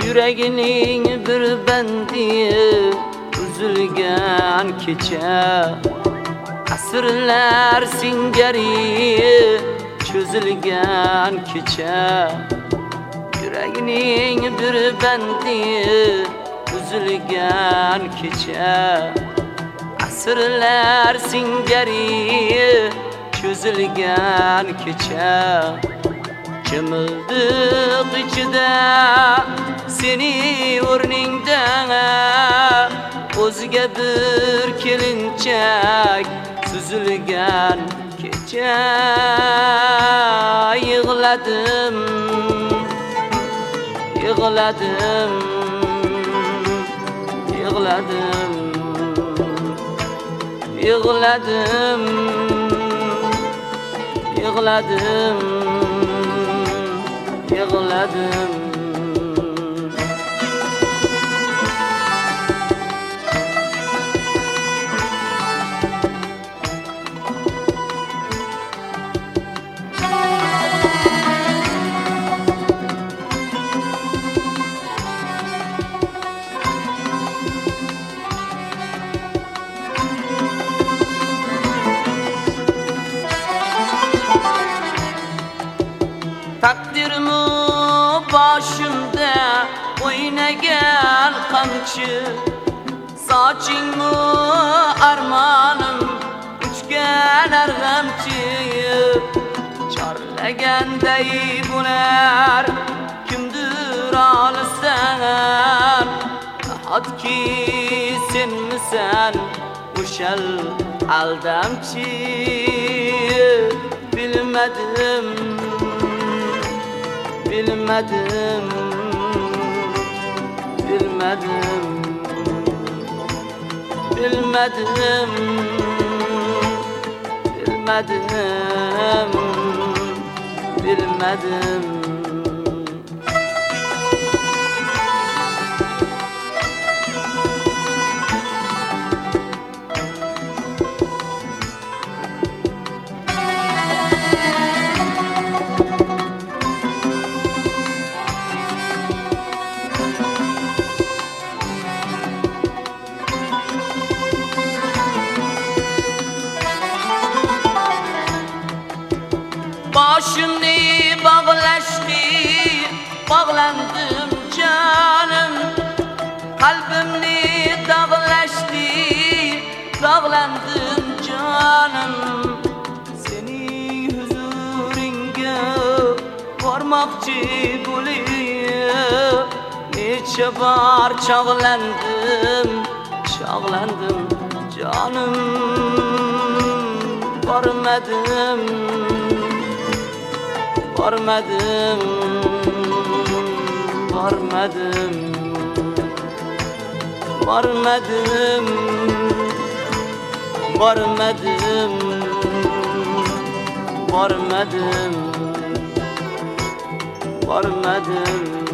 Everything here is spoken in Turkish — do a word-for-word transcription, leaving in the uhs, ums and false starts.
Yüreğinin bir bendi üzülgen kecha, asrlar singari çözülgen kecha. Yüreğinin bir bendi üzülgen kecha, asrlar singari çözülgen kecha. Çımıldık içide seni o'rningdan, o'zga bir kelinchak suzilgan kecha. Yig'ladim, yig'ladim, yig'ladim, yig'ladim, yig'ladim, yig'ladim. Takdirimi başımda oynagan qamchi, sochingmi armonim uchgan arg'amchi. Chorlaganday bo'lar kimdir olsan, nahotki senmisan o'shal aldamchi. Bilmadim, bilmedim, bilmedim, bilmedim, bilmedim, bilmedim. Başımni bağlaştı, bağlandım canım. Kalbimni dağlaştı, dağlandım canım. Senin huzuringa varmakçı bo'lib, necha bor çağlandım, çağlandım canım. Varmadım, varmadım, varmadım, varmadım, varmadım, varmadım, varmadım.